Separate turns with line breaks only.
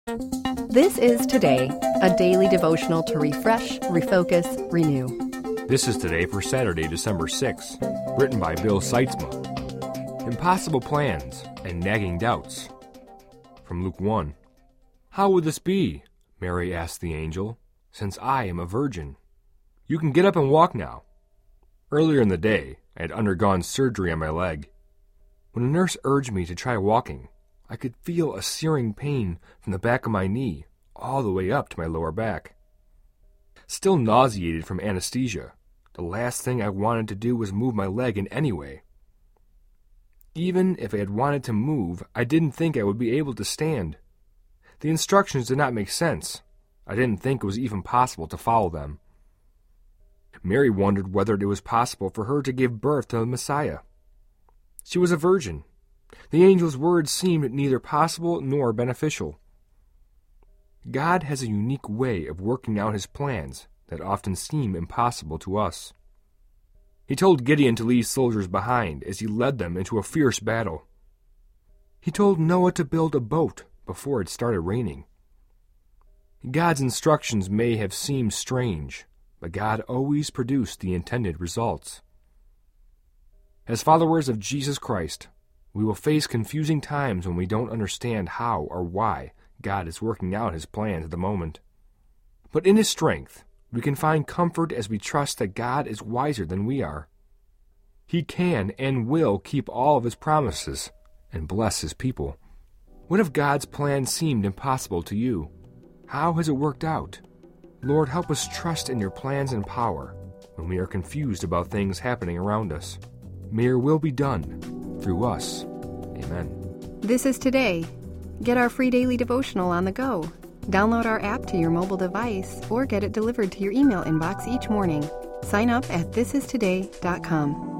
This is Today, a daily devotional to refresh, refocus, renew.
This is Today for Saturday, December 6th, written by Bill Seitzma. Impossible plans and nagging doubts. From Luke 1. How would this be? Mary asked the angel, since I am a virgin. You can get up and walk now. Earlier in the day, I had undergone surgery on my leg. When a nurse urged me to try walking, I could feel a searing pain from the back of my knee all the way up to my lower back. Still nauseated from anesthesia, the last thing I wanted to do was move my leg in any way. Even if I had wanted to move, I didn't think I would be able to stand. The instructions did not make sense. I didn't think it was even possible to follow them. Mary wondered whether it was possible for her to give birth to the Messiah. She was a virgin. The angel's words seemed neither possible nor beneficial. God has a unique way of working out his plans that often seem impossible to us. He told Gideon to leave soldiers behind as he led them into a fierce battle. He told Noah to build a boat before it started raining. God's instructions may have seemed strange, but God always produced the intended results. As followers of Jesus Christ, we will face confusing times when we don't understand how or why God is working out his plans at the moment. But in his strength, we can find comfort as we trust that God is wiser than we are. He can and will keep all of his promises and bless his people. What if God's plan seemed impossible to you? How has it worked out? Lord, help us trust in your plans and power when we are confused about things happening around us. May your will be done through us. Amen.
This is Today. Get our free daily devotional on the go. Download our app to your mobile device or get it delivered to your email inbox each morning. Sign up at thisistoday.com.